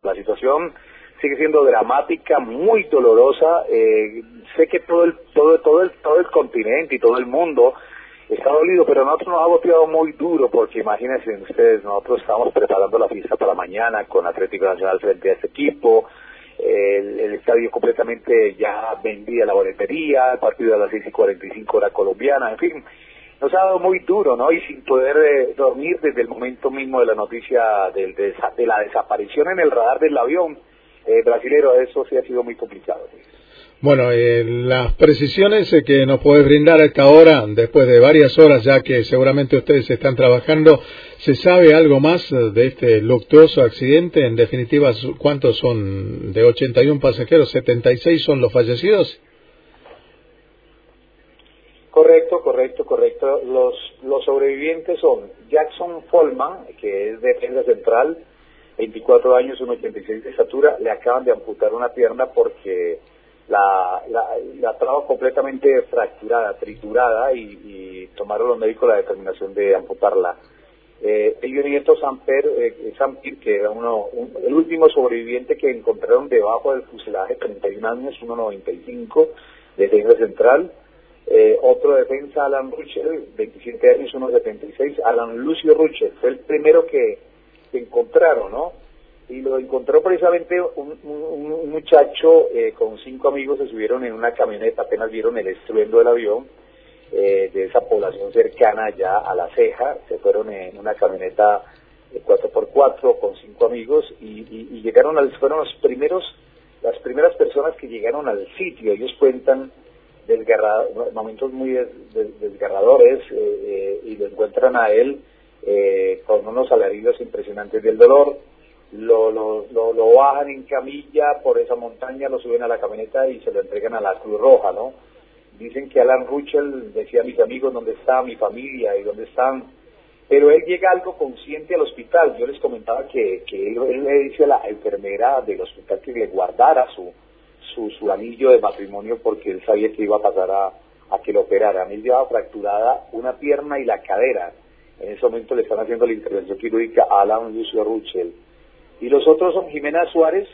La situación sigue siendo dramática, muy dolorosa. Sé que todo el continente y todo el mundo está dolido, pero a nosotros nos ha golpeado muy duro, porque imagínense ustedes, nosotros estamos preparando la fiesta para mañana con Atlético Nacional frente a este equipo. El estadio completamente ya vendía la boletería, el partido a las 6:45 hora colombiana, en fin, nos ha dado muy duro, ¿no? Y sin poder dormir desde el momento mismo de la noticia de la desaparición en el radar del avión brasilero. Eso sí ha sido muy complicado. ¿Sí? Bueno, las precisiones que nos puede brindar a esta hora, después de varias horas ya que seguramente ustedes están trabajando, ¿se sabe algo más de este luctuoso accidente? En definitiva, ¿cuántos son? De 81 pasajeros, 76 son los fallecidos. Correcto. Los sobrevivientes son Jackson Follman, que es defensa central, 24 años, 1,86 de estatura. Le acaban de amputar una pierna porque la trajo completamente fracturada, triturada, y tomaron los médicos la determinación de amputarla. El nieto Sampir, que era el último sobreviviente que encontraron debajo del fuselaje, 31 años, 1,95, defensa central. Otro defensa, Alan Ruchel, 27 años, 1,76. Alan Lucio Ruchel fue el primero que encontraron, ¿no? Y lo encontró precisamente un muchacho con 5 amigos. Se subieron en una camioneta, apenas vieron el estruendo del avión, de esa población cercana ya a La Ceja. Se fueron en una camioneta 4x4 con 5 amigos y llegaron fueron las primeras personas que llegaron al sitio. Ellos cuentan momentos muy desgarradores, y lo encuentran a él con unos alaridos impresionantes del dolor. Lo bajan en camilla por esa montaña, lo suben a la camioneta y se lo entregan a la Cruz Roja, ¿no? Dicen que Alan Ruchel decía a mis amigos dónde está mi familia y dónde están, pero él llega algo consciente al hospital. Yo les comentaba que él le dice a la enfermera del hospital que le guardara su anillo de matrimonio, porque él sabía que iba a pasar a que lo operaran. Él llevaba fracturada una pierna y la cadera. En ese momento le están haciendo la intervención quirúrgica a Alan Lucio Ruchel. Y los otros son Jimena Suárez,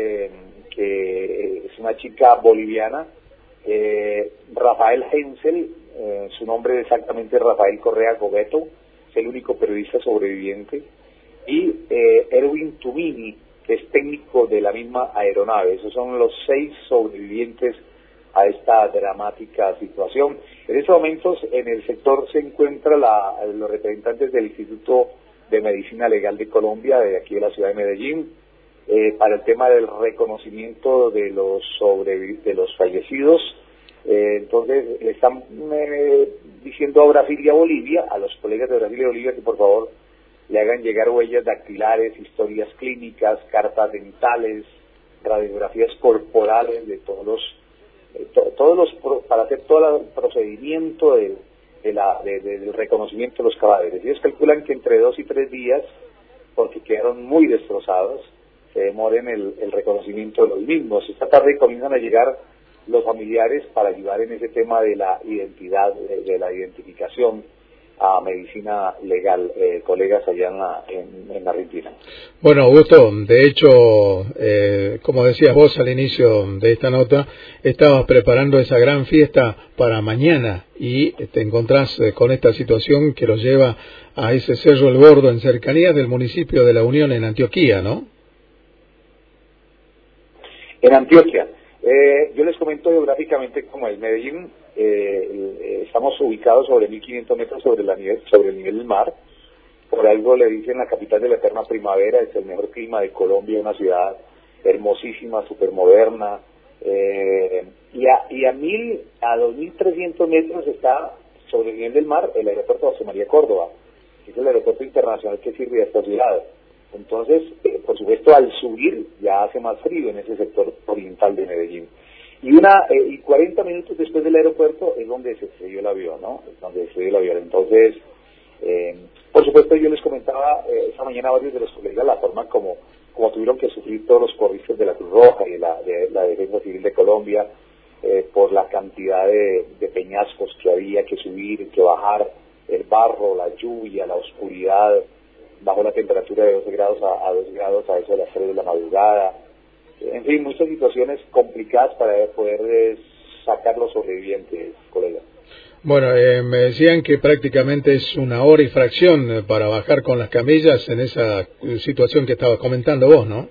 que es una chica boliviana, Rafael Hensel, su nombre exactamente es Rafael Correa Gobeto, es el único periodista sobreviviente, y Erwin Tumini, que es técnico de la misma aeronave. Esos son los 6 sobrevivientes a esta dramática situación. En estos momentos en el sector se encuentran los representantes del Instituto de Medicina Legal de Colombia, de aquí de la ciudad de Medellín, para el tema del reconocimiento de los fallecidos. Entonces le están diciendo a Brasil y a Bolivia, a los colegas de Brasil y Bolivia, que por favor le hagan llegar huellas dactilares, historias clínicas, cartas dentales, radiografías corporales de para hacer todo el procedimiento del reconocimiento de los cadáveres. Ellos calculan que entre 2 y 3 días, porque quedaron muy destrozados, se demoren el reconocimiento de los mismos. Esta tarde comienzan a llegar los familiares para ayudar en ese tema de la identidad, de la identificación a medicina legal, colegas allá en Argentina. Bueno, Augusto, de hecho, como decías vos al inicio de esta nota, estabas preparando esa gran fiesta para mañana y te encontrás con esta situación que los lleva a ese Cerro El Gordo en cercanías del municipio de La Unión en Antioquia, ¿no? En Antioquia. Yo les comento geográficamente cómo es Medellín. Estamos ubicados sobre 1.500 metros sobre el nivel del mar. Por algo le dicen la capital de la eterna primavera. Es el mejor clima de Colombia, una ciudad hermosísima, súper moderna. Y a 2.300 metros está sobre el nivel del mar el aeropuerto de José María Córdoba, que es el aeropuerto internacional que sirve a esta ciudad. Entonces, por supuesto, al subir ya hace más frío en ese sector oriental de Medellín. Y 40 minutos después del aeropuerto es donde se estrelló el avión, ¿no? Es donde se estrelló el avión. Entonces, por supuesto, yo les comentaba esta mañana a varios de los colegas la forma como tuvieron que sufrir todos los corristas de la Cruz Roja y de la Defensa Civil de Colombia, por la cantidad de peñascos que había que subir, que bajar, el barro, la lluvia, la oscuridad. bajó la temperatura de 12 grados a 2 grados a eso de las 3 de la madrugada. En fin, muchas situaciones complicadas para poder sacar los sobrevivientes, colega. Bueno, me decían que prácticamente es 1 hora y fracción para bajar con las camillas en esa situación que estabas comentando vos, ¿no?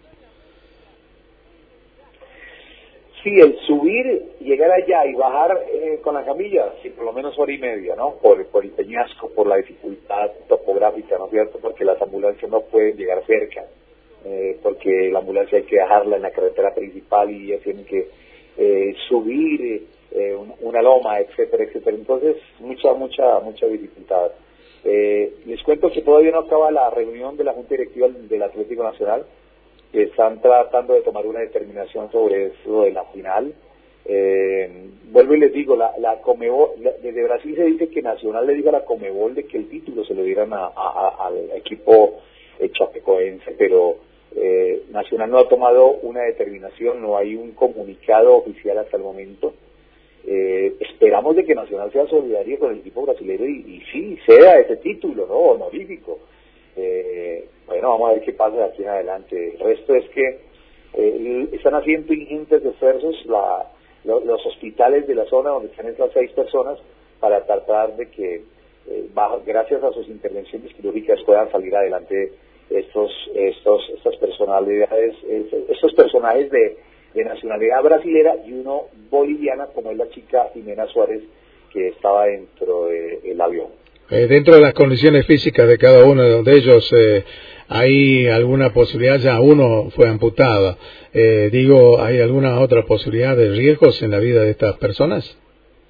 Sí, el subir, llegar allá y bajar con la camilla, sí, por lo menos 1 hora y media, ¿no? Por el peñasco, por la dificultad topográfica, ¿no es cierto? Porque las ambulancias no pueden llegar cerca, porque la ambulancia hay que dejarla en la carretera principal y ya tienen que subir una loma, etcétera, etcétera. Entonces, mucha dificultad. Les cuento que todavía no acaba la reunión de la Junta Directiva del Atlético Nacional, que están tratando de tomar una determinación sobre eso de la final. Vuelvo y les digo, la Conmebol, desde Brasil se dice que Nacional le diga a la Conmebol de que el título se lo dieran al equipo chapecoense, pero Nacional no ha tomado una determinación, no hay un comunicado oficial hasta el momento. Esperamos de que Nacional sea solidario con el equipo brasileño y sí, ceda ese título, ¿no? Honorífico. Bueno, vamos a ver qué pasa de aquí en adelante. El resto es que están haciendo ingentes esfuerzos los hospitales de la zona donde están estas 6 personas para tratar de que, gracias a sus intervenciones quirúrgicas, puedan salir adelante estas personalidades, estos personajes de nacionalidad brasilera y uno boliviana, como es la chica Jimena Suárez, que estaba dentro del avión. Dentro de las condiciones físicas de cada uno de ellos, ¿hay alguna posibilidad? Ya uno fue amputado. ¿Hay alguna otra posibilidad de riesgos en la vida de estas personas?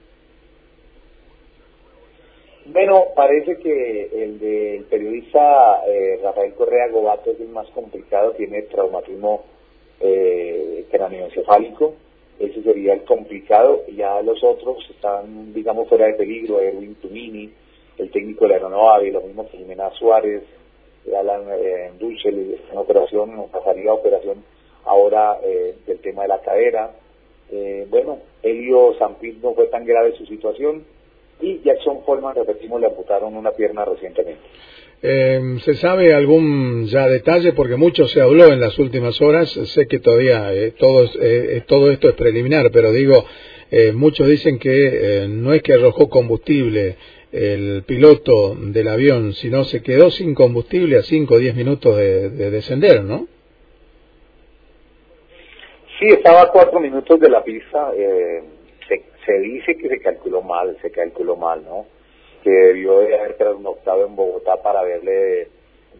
Bueno, parece que el del periodista Rafael Correa Gobato es el más complicado, tiene traumatismo craneoencefálico, ese sería el complicado. Ya los otros están, digamos, fuera de peligro. Erwin Tumini, el técnico de la aeronave, lo mismo que Jimena Suárez, Alan Duchel, en operación, pasaría a operación ahora del tema de la cadera. Bueno, Elio Sampit no fue tan grave su situación, y Jackson Follman, repetimos, le amputaron una pierna recientemente. ¿Se sabe algún ya detalle? Porque mucho se habló en las últimas horas. Sé que todavía todo esto es preliminar, pero digo, muchos dicen que no es que arrojó combustible el piloto del avión, sino se quedó sin combustible a 5 o 10 minutos de descender, ¿no? Sí, estaba a 4 minutos de la pista. Se dice que se calculó mal, ¿no? Que debió de haber pernoctado en Bogotá para haberle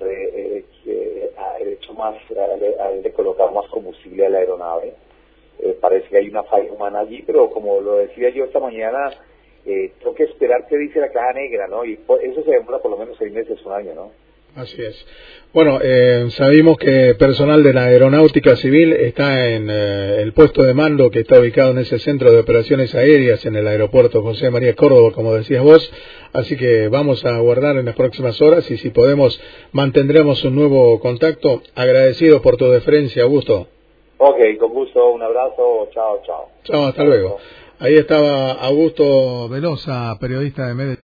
colocado más combustible a la aeronave. Parece que hay una falla humana allí, pero como lo decía yo esta mañana, tengo que esperar qué dice la caja negra, ¿no? Y eso se demora por lo menos 6 meses, 1 año, ¿no? Así es. Bueno, sabemos que personal de la Aeronáutica Civil está en el puesto de mando que está ubicado en ese centro de operaciones aéreas en el aeropuerto José María Córdoba, como decías vos. Así que vamos a aguardar en las próximas horas y si podemos mantendremos un nuevo contacto. Agradecido por tu deferencia, Augusto. Ok, con gusto, un abrazo, chao. Chao, hasta luego. Ahí estaba Augusto Velosa, periodista de Medellín.